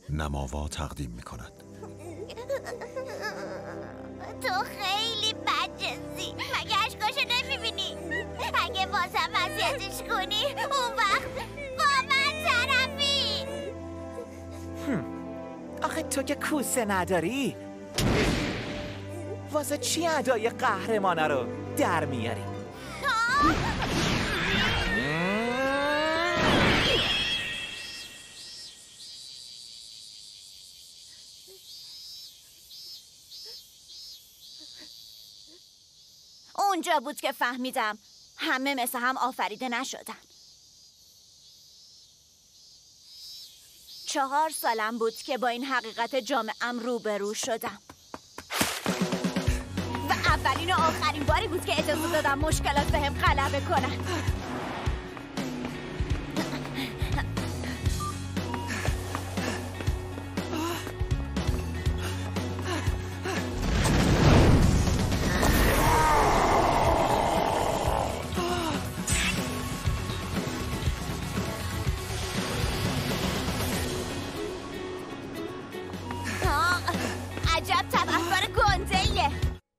نماوا تقدیم می کند. تو خیلی بدجنسی، مگه اشکاشو نمیبینی؟ اگه بازم وضعیتش کنی اون وقت با من طرفی. آخه تو که کوسه نداری، واسه چی ادای قهرمانه رو در میاری؟ اونجا بود که فهمیدم همه مثل هم آفریده نشدن. 4 سالم بود که با این حقیقت جامعم روبرو شدم و اولین و آخرین باری بود که اجازه دادم مشکلات بهم غلبه کنن. عجب طبع‌کار گنده‌ایه.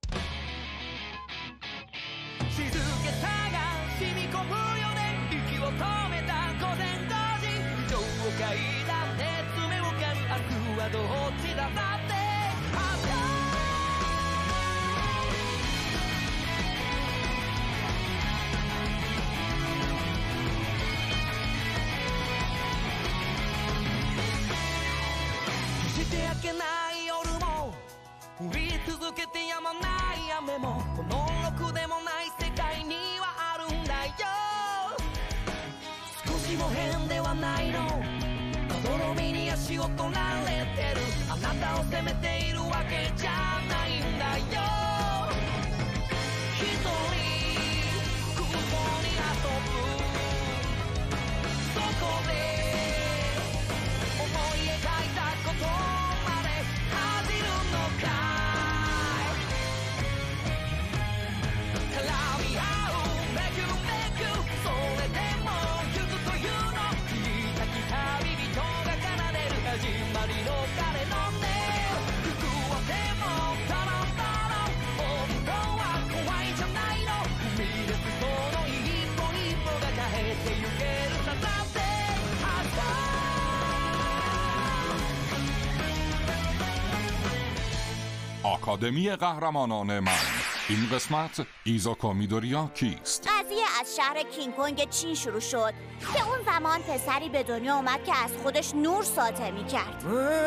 آکادمی قهرمانان من. این قسمت ایزاکا میدوریا کیست؟ قضیه از شهر کینگ کنگ چین شروع شد که اون زمان پسری به دنیا اومد که از خودش نور ساطع می‌کرد.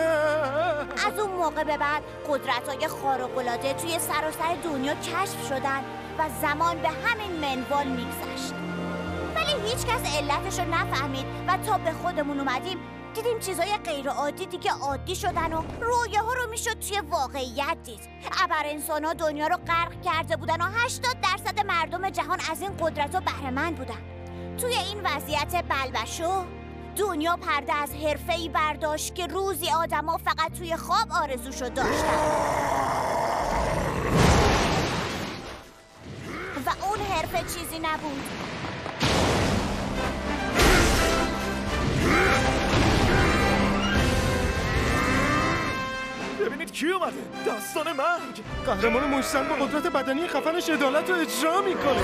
از اون موقع به بعد قدرت‌های خارق‌العاده توی سراسر دنیا کشف شدن و زمان به همین منوال می‌گذشت. ولی هیچ کس علتش رو نفهمید و تا به خودمون اومدیم دیدیم چیزای غیر عادی دیگه عادی شدن و رویاها رو میشد توی واقعیت دید. ابر انسان‌ها دنیا رو غرق کرده بودن و 80% مردم جهان از این قدرت‌ها بهره‌مند بودن. توی این وضعیت بلبشو دنیا پرده از حرفه‌ای برداشت که روزی آدم‌ها فقط توی خواب آرزوشو داشتن و اون حرفه چیزی نبود. ببینید کی اومده؟ داستان مرگ. قهرمان مشتن با قدرت بدنی خفنش عدالت رو اجرا میکنه.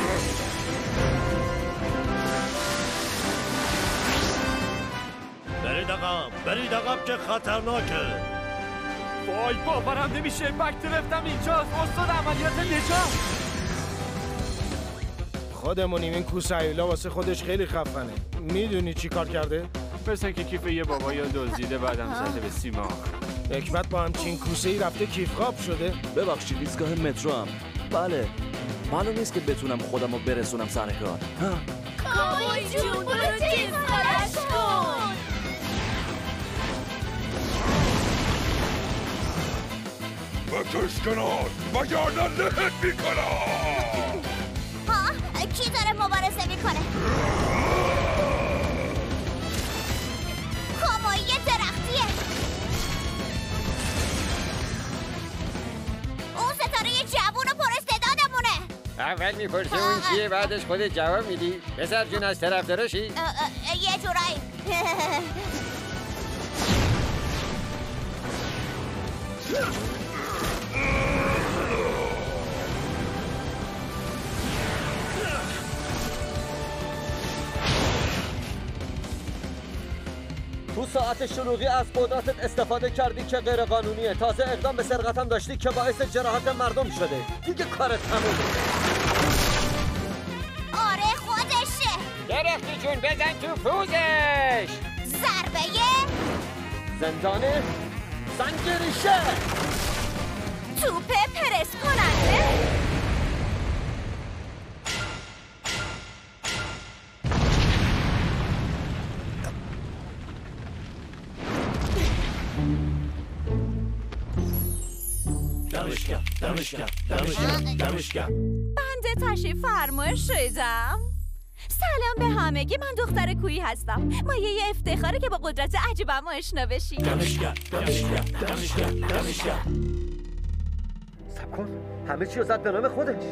برید عقب که خطرناکه. وای باورم نمیشه، وقت رفتم اینجاست. استاد عملیات نجات. خودمونیم، این کوسایلا واسه خودش خیلی خفنه. میدونی چی کار کرده؟ مثل که کیف یه بابایی دزدیده بعدم زده به سیما. حکمت با همچین کوسه‌ای رفته کیف خواب شده؟ ببخشید ایستگاه مترو هم. بله معلوم نیست که بتونم خودم رو برسونم سر کار. کاموی جون برو تیز کارش کن. بکش کنار وگرنه لهت میکنم. ها کی داره مبارزه میکنه؟ کاموی یه درختیه. اون ستاره جوون و پراستعدادمونه. اول میپرسی اون چیه بعدش خودت جواب میدی. پسر جون از طرفداراشی؟ یه جورایی. تو ساعت شلوغی از قدرتت استفاده کردی که غیر قانونیه. تازه اقدام به سرقتم داشتی که باعث جراحت مردم شده. دیگه کارت تمومه. آره خودشه. درختی جون بزن تو پوزش. ضربه زندان سنگریشه. توپ پرس کننده. دمشکم. بنده تشریف فرما شدم. سلام به همگی، من دختر کویی هستم. مایه افتخاره که با قدرت عجیبم آشنا بشین. دمشکم. سب کن، همه چی رو زد به نام خودش.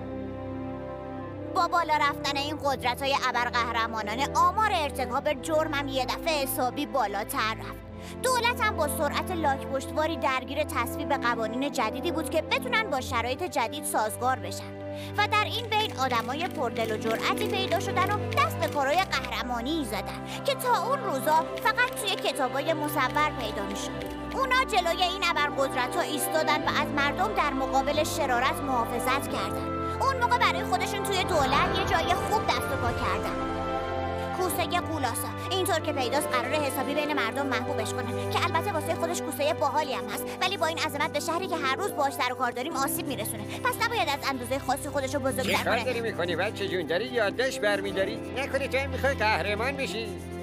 با بالا رفتن این قدرت‌های ابرقهرمانانه آمار ارتکاب جرمم یه دفعه حسابی بالاتر رفت. دولتم با سرعت لاک پشتواری درگیر تصویب قوانین جدیدی بود که بتونن با شرایط جدید سازگار بشن و در این بین آدمای پردل و جرأتی پیدا شدن و دست به کارهای قهرمانی زدن که تا اون روزا فقط توی کتابای مصور پیدا میشد. اونا جلوی این ابرقدرت‌ها ایستادن و از مردم در مقابل شرارت محافظت کردن. اون موقع برای خودشون توی دولت یه جای خوب دست و پا کردن. کوسه قولاسا اینطور که پیداست قرار حسابی بین مردم محبوبش کنن که البته واسه خودش کوسه باحالی هم هست، ولی با این عظمت به شهری که هر روز باهاش سر و کار داریم آسیب میرسونه. پس نباید از اندازه خاصی خودشو بزرگتر کنه. چه کار داری میکنی بچه جون؟ داری یادداشت برمیداری؟ نکنی تو میخوای قهرمان بشی؟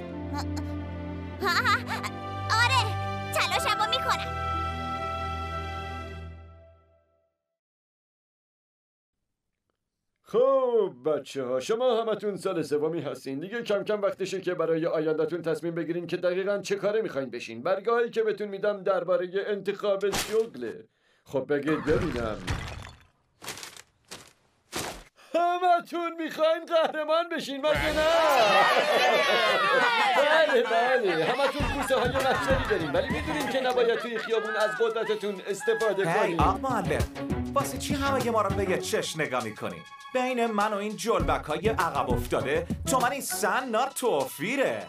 آره تلاشمو میکنم. خب بچه ها، شما همتون سال سومی هستین. دیگه کم کم وقتشه که برای آیندهتون تصمیم بگیرین که دقیقاً چه کاره میخواین بشین. برگاهی که بهتون میدم درباره انتخاب شغله. خب بگید ببینم، همتون میخواین قهرمان بشین مگه نه؟ بله همتون کوسه های مشتری دارین، ولی میدونین که نباید توی خیابون از قدرتتون استفاده کنین. آقا معلم، واسه چی همه ما رو به یه چش نگاه میکنی؟ بین من و این جلبک های عقب افتاده تو من این سن نار توفیره.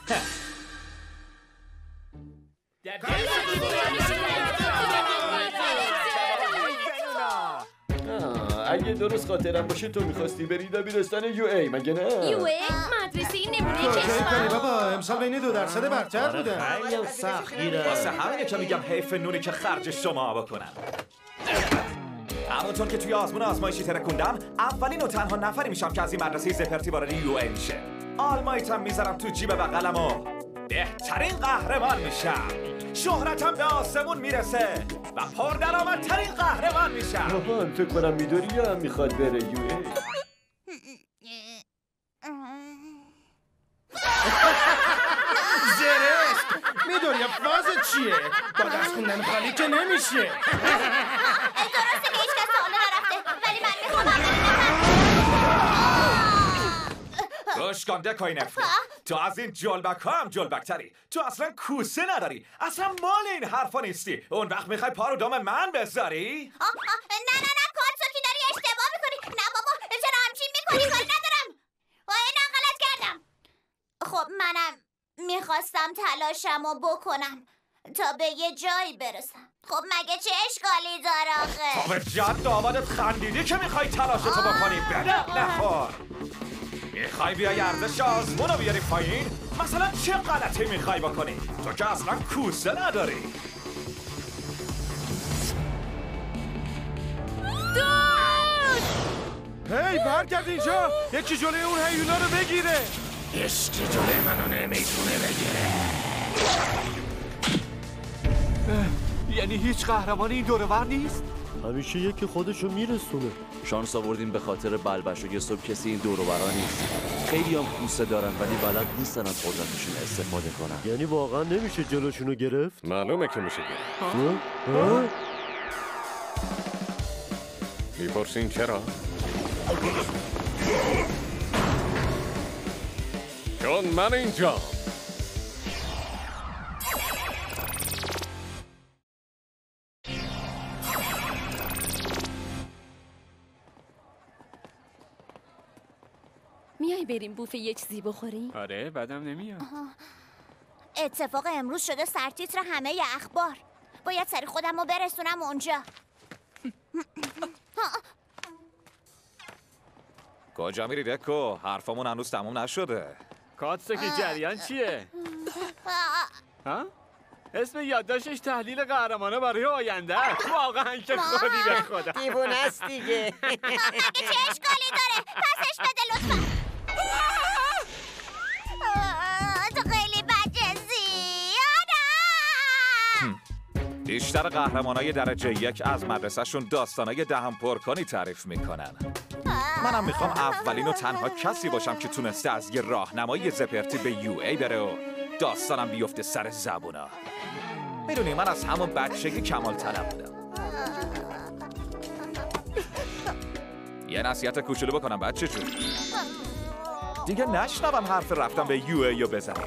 اگه درست خاطرم باشه تو میخواستی بری دبیرستان یو ای مگه نه؟ یو ای مدرسه نمونه کشور بابا امسال بین 2% برتر بودن. خیلی سختگیره. واسه همینه که میگم حیف نونی که خرج شما بکنم. همونطور که توی آزمایشی ترکوندم، اولین و تنها نفری میشم که از این مدرسه زپرتی وارد یو ای میشه. آلمایتم میذارم تو جیب بغلم و بهترین قهرمان میشم. شهرتم به آسمون میرسه و پردرآمدترین قهرمان میشم. آهان فکر کنم میدوری یا هم میخواد بره یو ای. زرشک میدونی فاز چیه؟ با درس خوندن خالی که نمیشه. درسته که هیچ کس سواله نرفته، ولی من میخوام گوش کن دکای نفری، تو از این جلبک ها هم جلبکتری. تو اصلا کوسه نداری، اصلا مال این حرفا نیستی. اون وقت میخوای پا رو دم من بذاری؟ نه کارتو که داری اشتباه میکنی. نه بابا چرا همچین میکنی؟ کاری ندارم. نه غلط کردم. خب منم میخواستم تلاشمو بکنم تا به یه جایی برسم. خب مگه چه اشکالی داره آخه؟ تو به جد آبادت خندیدی که میخوای تلاشتو بکنی. بده نخور. میخوای بیای ارزش آزمون رو بیاری پایین؟ مثلا چه غلطی میخوای بکنی؟ تو که اصلا کوسه نداری. هی برگرد اینجا، یکی جلوی اون هیولا رو بگیره. هیچکی جلوی منو نمیتونه بگیره. یعنی هیچ قهرمانی این دورور نیست؟ همیشه یکی خودشو میرسونه. شانس آوردیم به خاطر بلبش و یه صبح کسی این دور و برا نیست. خیلی هم کوسه دارن ولی بلد نیستن از قدرتشون استفاده کنن. یعنی واقعا نمیشه جلوشونو گرفت؟ معلومه که میشه گرفت. میپرسین چرا؟ چون من اینجا. میای بریم بوفه یه چیزی بخوریم؟ آره بعدم نمیاد. اتفاق امروز شده سرتیتر همه اخبار. باید سری خودم رو برسونم اونجا. کجا میری دکو؟ حرفمون هنوز تموم نشده. کاتسکی جریان چیه؟ ها؟ اسم یادداشتش تحلیل قهرمانه برای آینده است. واقعا که خودی به خدا دیوونه است دیگه. مگه چه اشکالی داره؟ پسش بده لطفا. تو خیلی بچه زیادم. بیشتر قهرمانای درجه 1 از مدرسهشون داستانای دهن پرکنی تعریف میکنن. منم میخوام اولین و تنها کسی باشم که تونسته از یه راهنمای زپرتی به UA بره و داستانم بیفته سر زبونا. میدونی من از همون بچگی کمال طلب بودم. یه نصیحت کوچولو بکنم بچه جون، دیگه نشنوم حرف رفتم به UA رو بزنم.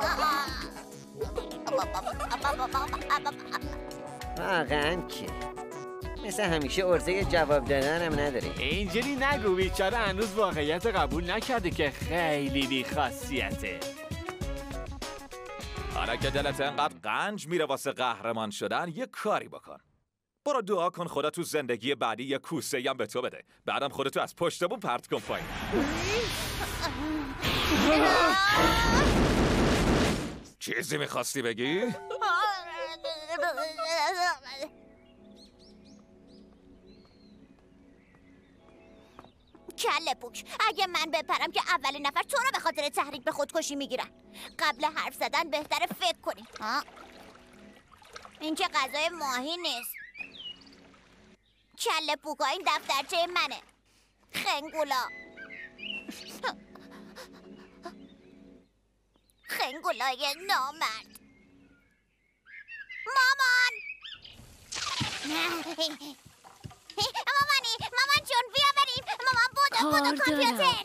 واقعا که مثل همیشه عرضه جواب دادنم نداره. اینجوری نگو، بیچاره هنوز واقعیت قبول نکرده که خیلی بی‌خاصیته. حالا که دلت انقدر قنج میره واسه قهرمان شدن، یه کاری بکن. برو دعا کن خدا تو زندگی بعدی یه کوسه‌ای هم به تو بده. بعدم خودتو از پشتمون پرت کن پایین. چیزی میخواستی بگی؟ کله پوک، اگه من بپرم که اولین نفر تو رو به خاطر تحریک به خودکشی میگیرن. قبل حرف زدن بهتره فکر کنی. این که غذای ماهی نیست. کله پوکا، این دفترچه منه. خنگولا. خنگولای نامرد. مامان مامان جون بیا بریم. مامان بودو کامپیوتر.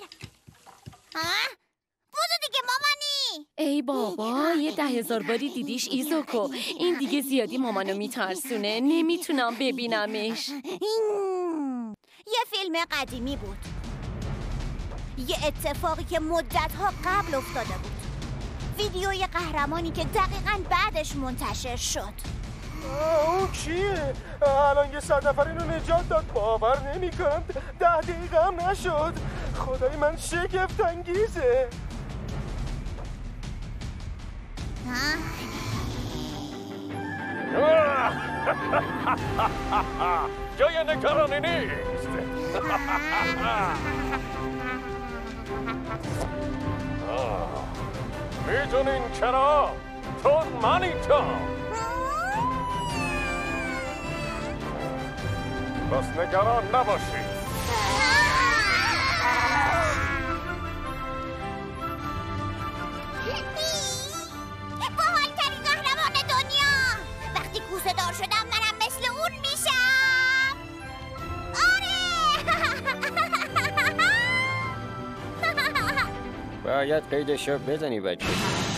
بودو دیگه مامانی. ای بابا، یه 10,000 باری دیدیش ایزوکو. این دیگه زیادی مامانو میترسونه. نمیتونم ببینمش. یه فیلم قدیمی بود. یه اتفاقی که مدت‌ها قبل افتاده بود. ویدیوی قهرمانی که دقیقاً بعدش منتشر شد. اون کیه؟ الان یه 100 نفر اینو نجات داد. باور نمی‌کنم 10 دقیقه هم نشد. خدای من شگفت انگیزه. جای نگرانی نیست. میدونین چرا؟ چون منی تو. پس نگران نباشید. باحال‌ترین قهرمان دنیا. وقتی کوسه دار شدم منم مثل اون میشم. آره. باید قیدشو بزنی بچه.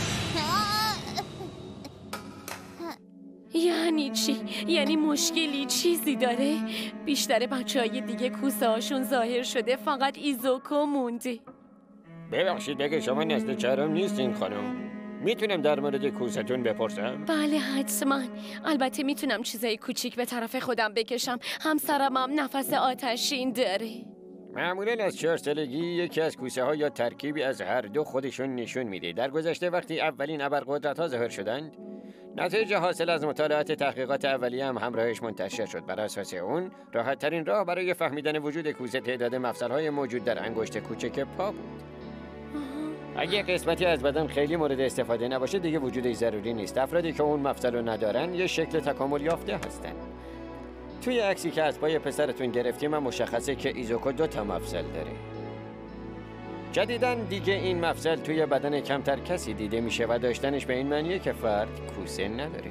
یعنی چی؟ یعنی مشکلی چیزی داره؟ بیشتر بچه‌های دیگه کوسه هاشون ظاهر شده، فقط ایزوکو مونده. ببخشید اگه شما نسل چهارم نیستین خانم، میتونم در مورد کوستون بپرسم؟ بله حتما. البته میتونم چیزای کوچیک به طرف خودم بکشم. همسرم هم نفس آتشین داره. معمولا از 4 سالگی یکی از کوسه ها یا ترکیبی از هر دو خودشون نشون میده. در گذشته وقتی اولین ابرقدرت ها ظاهر شدند، نتایج حاصل از مطالعات تحقیقات اولیه هم همراهش منتشر شد. بر اساس اون راحت ترین راه برای فهمیدن وجود کوسه تعداد مفصل‌های موجود در انگشت کوچک پا بود. اگه قسمتی از بدن خیلی مورد استفاده نباشه دیگه وجودش ضروری نیست. افرادی که اون مفصل رو ندارن یه شکل تکامل یافته هستن. توی عکسی که از پای پسرتون گرفتیم هم مشخصه که ایزوکو 2 مفصل داره. جدیداً دیگه این مفصل توی بدن کمتر کسی دیده میشه و داشتنش به این معنیه که فرد کوسه نداره.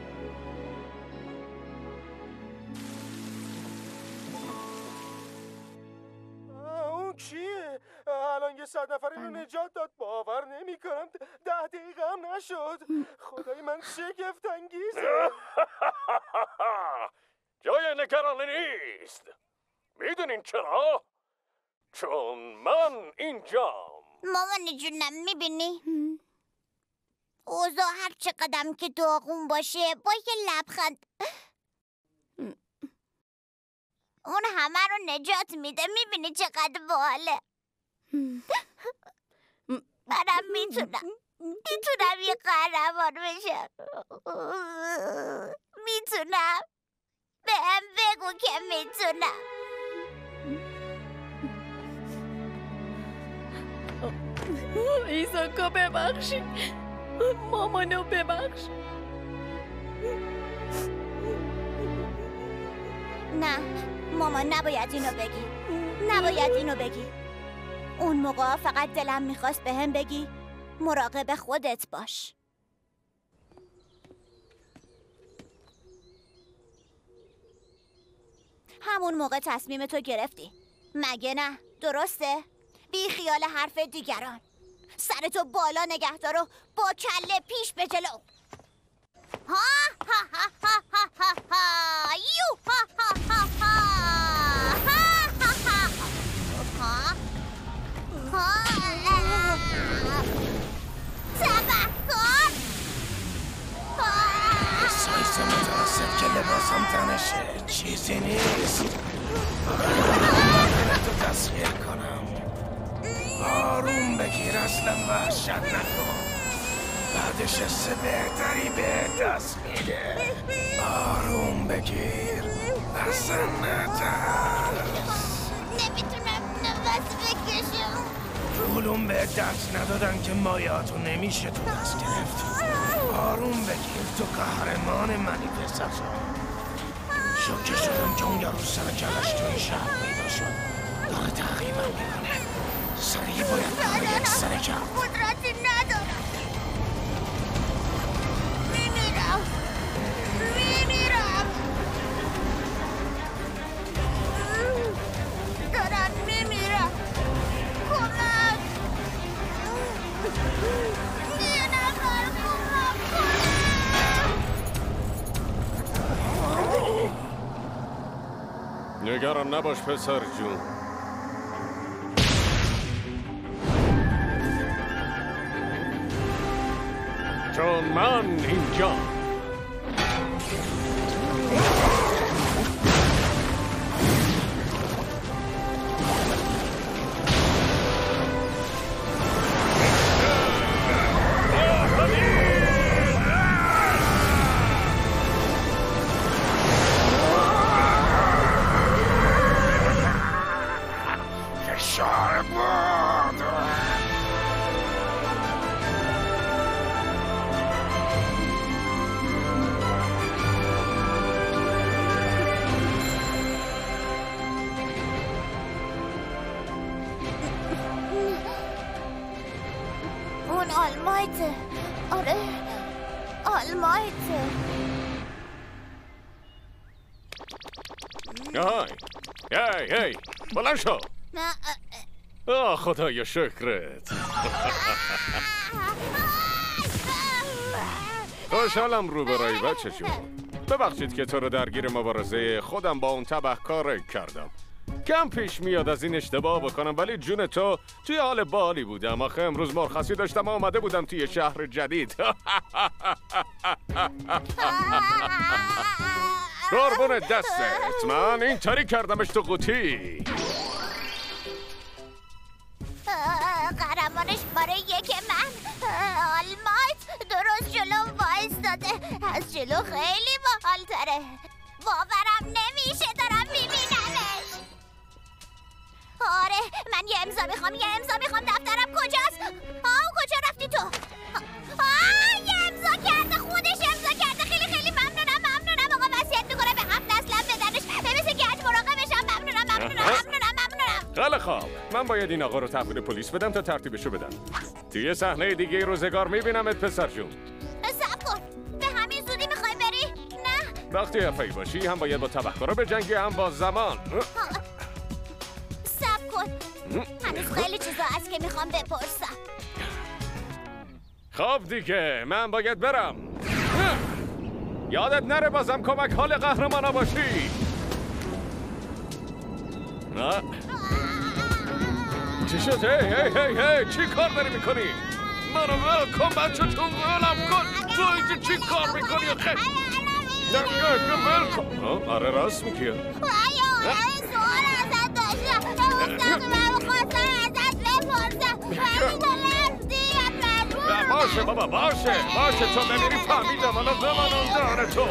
اون کیه؟ الان یه 100 نفر اینو نجات داد. باور نمی‌کنم 10 دقیقه هم نشد. خدای من شگفت انگیزه. جای نگرانی نیست. میدونین چرا؟ چون من اینجام. مامان جونم میبینی؟ اوضاع هر چقدر که داغون باشه با یه لبخند اون همه رو نجات میده. میبینی چقدر باحاله. منم میتونم یه قهرمان بشم. میتونم. بهم بگو که میتونم. ایزاکا ببخشید. مامانو ببخش. نه مامان نباید اینو بگی. اون موقع فقط دلم میخواست بهم بگی مراقب خودت باش. همون موقع تصمیم تو گرفتی مگه نه؟ درسته؟ بی خیال حرف دیگران. سرتو بالا نگه دار و با کله پیش به جلو. ها ها ها ها ها ها ها یو ها ها ها ها ها ها ها تفکر سایز متوسط که لباسم تنشه چیزی نیست. تو تسخیر کنم. آروم بگیر، اصلا وحشت نکن. بعدش حس بهتری به دست میده. آروم بگیر، اصلا نترس. نمیتونم نفس بکشم. علوم به دست ندادن که مایاتو نمیشه تو دست گرفت. آروم بگیر، تو قهرمان منی پسر. شوکه شدم که اون یارو سر کلش تو این شهر پیدا شد. داره تقریبا میکنه. سریع باید برای یک سر کرد. قدرتی ندارم. میمیرم. دارم میمیرم. کمک. یه نفر کمک کنه. نگران نباش پسر جون. چون من اینجا. فشار باد. اون آلمایته. آره آلمایته. هی بلند شو. خدایا شکرت. خوشحالم روبرایی بچه جون. ببخشید که تو رو درگیر مبارزه خودم با اون تبهکار کردم. کم پیش میاد از این اشتباه بکنم، ولی جون تو توی حال بالی بودم. آخه امروز مرخصی داشتم و آمده بودم توی شهر جدید. قربون دستت، من اینطوری کردمش تو قوطی. قهرمانش باره یک من آلمایت درست جلو وایستاده. از جلو خیلی باحال‌تره. باورم نمیشه دارم میبینمش. آره من یه امضا میخوام. دفترم کجاست؟ کجا رفتی تو؟ یه امضا کرده. خودش امضا کرده. خیلی ممنونم. آقا وصیت میکنه به 7 نسلم بدنش. مثل گرد مراقبشم. ممنونم. خیلی خوب، من باید این آقا رو تحویل پلیس بدم تا ترتیبشو بدن. توی صحنه دیگه روزگار میبینمت پسر جون. صبر کن، به همین زودی میخوای بری؟ نه. وقتی حرفه‌ای باشی هم باید با تبهکارا بجنگی هم با زمان. صبر کن، هنوز خیلی چیزا هست که میخوام بپرسم. خب دیگه من باید برم. یادت نره بازم کمک حال قهرمانا باشی. چی شد؟ هی چی کار داری میکنی؟ منو ول کن بچه تو ولم کن. تو اینجا چی کار میکنی آخه؟ ول کن. آره راست میگی. سوال ازت داشتم. من خواستم ازت بپرسم. ولی تو رفتی. باشه بابا باشه تو ببینی فهمیدم. حالا بمانم داره تو.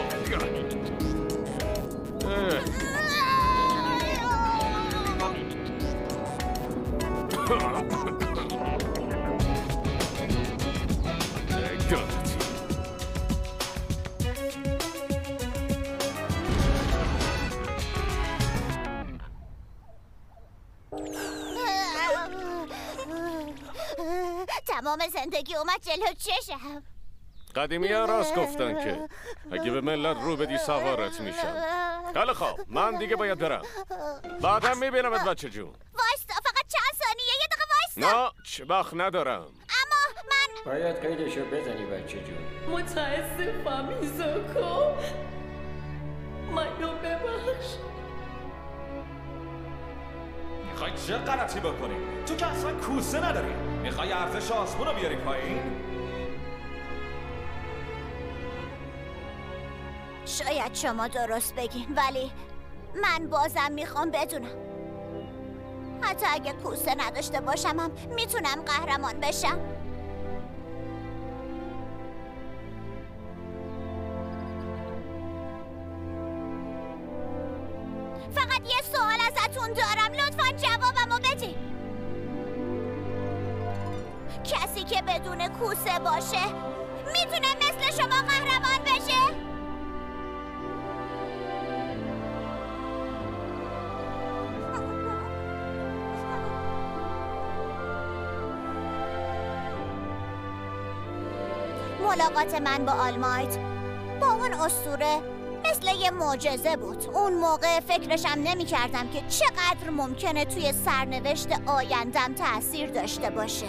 تمام زندگی اومد جلو چشم. قدیمی ها راست گفتن که اگه به ملت رو بدی سوارت میشن. خیلی خوب من دیگه باید برم. بعدم میبینمت بچه جون. وایستا فقط چند ثانیه. یه دقیقه وایستا. نه چه وقت ندارم. اما من باید قیدشو بزنی بچه جون. متاسفم ایزوکو. منو ببخش. میخوای چه غلطی بکنی؟ تو که اصلا کوسه نداری. میخوای ارزش آسمون رو بیاری پایین؟ شاید شما درست بگین ولی من بازم میخوام بدونم. حتی اگه کوسه نداشته باشم میتونم قهرمان بشم. فقط یه سوال ازتون دارم. لطفاً جوابمو بدین. کسی که بدون کوسه باشه میتونه مثل شما قهرمان بشه؟ ملاقات من با آلمایت با اون اسطوره مثل یه معجزه بود. اون موقع فکرشم نمی کردم که چقدر ممکنه توی سرنوشت آیندم تأثیر داشته باشه.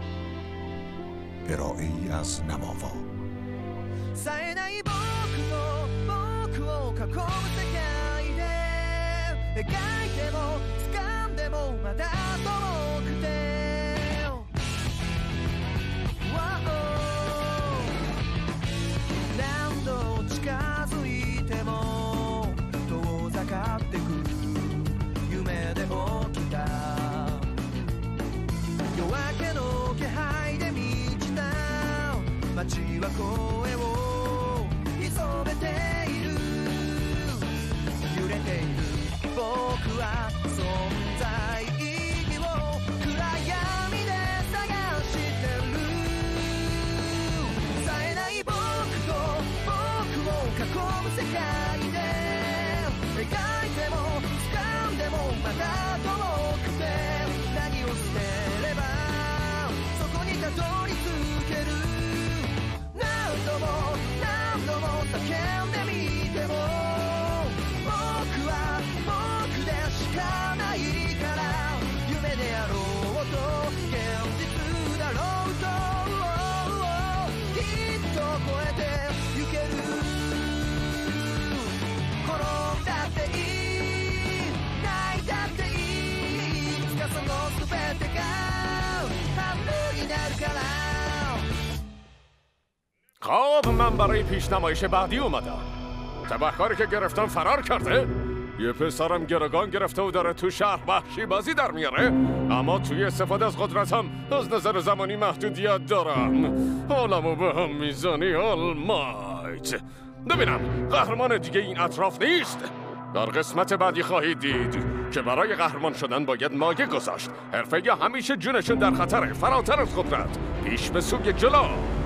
ارائه‌ای از نماوا. خب من برای پیشنمایش بعدی اومدم. تبهکاری که گرفتم فرار کرده. یه پسرم گروگان گرفته و داره تو شهر وحشی بازی در میاره. اما توی استفاده از قدرتم از نظر زمانی محدودیت دارم. حالمو به هم میزنی آلمایت. ببینم قهرمان دیگه این اطراف نیست. در قسمت بعدی خواهید دید که برای قهرمان شدن باید مایه گذاشت. حرفه یا همیشه جونشون در خطره. فراتر از قدرت پیش به سوی جلو.